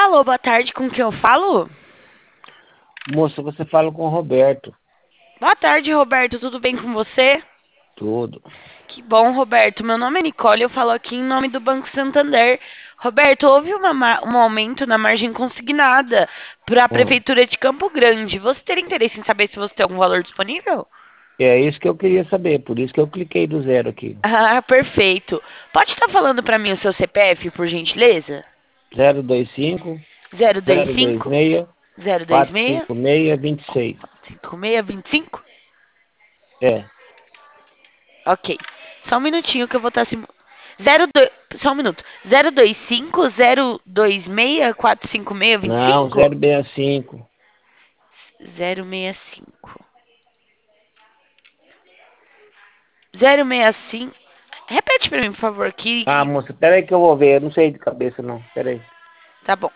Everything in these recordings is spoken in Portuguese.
Alô, boa tarde, com quem eu falo? Moça, você fala com o Roberto. Boa tarde, Roberto, tudo bem com você? Tudo. Que bom, Roberto. Meu nome é Nicole, eu falo aqui em nome do Banco Santander. Roberto, houve um aumento na margem consignada para a Hum. Prefeitura de Campo Grande. Você teria interesse em saber se você tem algum valor disponível? É isso que eu queria saber, por isso que eu cliquei do zero aqui. Ah, perfeito. Pode estar falando para mim o seu CPF, por gentileza? 025 025 026 026 456 26. 5625? É. Ok. Só um minutinho que eu vou estar assim. 02, só um minuto. 025 026 456 Não, 25? 065. 065. 065. Repete pra mim, por favor, Ah, que moça, peraí que eu vou ver. Eu não sei de cabeça, não. Peraí. tá bom.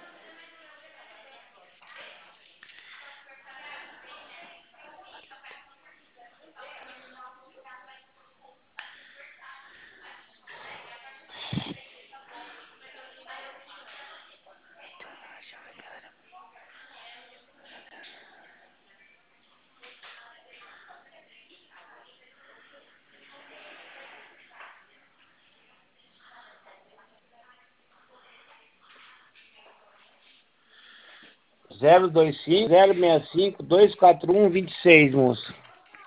Zero dois cinco 065 241 26, moça.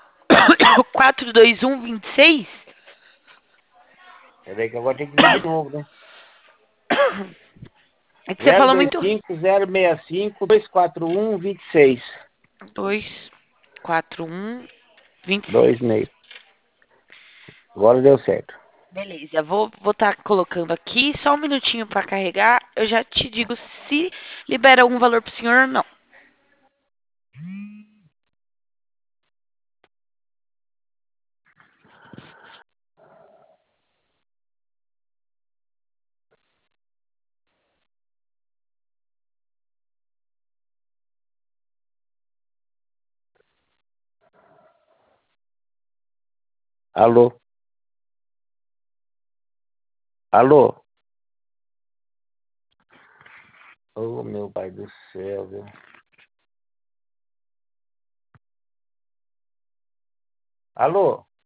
421 26? Peraí que agora tem que ver de novo, né? É que você Zero falou dois muito. cinco 065 241 26. 241 26. 26. Agora deu certo. Beleza, vou estar colocando aqui só um minutinho para carregar. Eu já te digo se libera algum valor pro senhor ou não. Alô? Alô? Oh, meu pai do céu, viu? Alô?